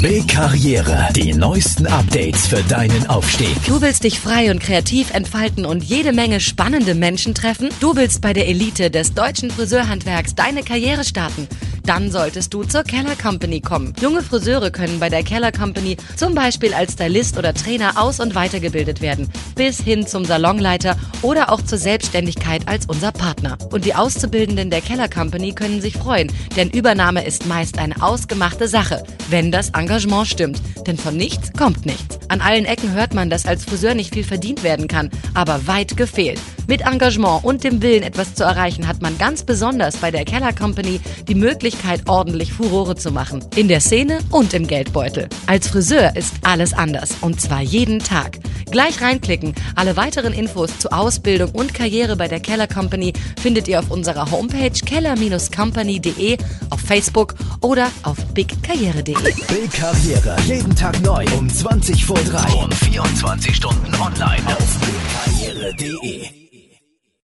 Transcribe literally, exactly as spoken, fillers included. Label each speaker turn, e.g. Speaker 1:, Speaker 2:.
Speaker 1: Big Karriere. Die neuesten Updates für deinen Aufstieg.
Speaker 2: Du willst dich frei und kreativ entfalten und jede Menge spannende Menschen treffen? Du willst bei der Elite des deutschen Friseurhandwerks deine Karriere starten? Dann solltest du zur Keller Company kommen. Junge Friseure können bei der Keller Company zum Beispiel als Stylist oder Trainer aus- und weitergebildet werden, bis hin zum Salonleiter oder auch zur Selbstständigkeit als unser Partner. Und die Auszubildenden der Keller Company können sich freuen, denn Übernahme ist meist eine ausgemachte Sache, wenn das Engagement stimmt. Denn von nichts kommt nichts. An allen Ecken hört man, dass als Friseur nicht viel verdient werden kann, aber weit gefehlt. Mit Engagement und dem Willen, etwas zu erreichen, hat man ganz besonders bei der Keller Company die Möglichkeit, ordentlich Furore zu machen. In der Szene und im Geldbeutel. Als Friseur ist alles anders. Und zwar jeden Tag. Gleich reinklicken. Alle weiteren Infos zu Ausbildung und Karriere bei der Keller Company findet ihr auf unserer Homepage keller Company punkt de, auf Facebook oder auf big karriere punkt de.
Speaker 1: Big Karriere. Jeden Tag neu um zwanzig vor drei und vierundzwanzig Stunden online auf big karriere punkt de.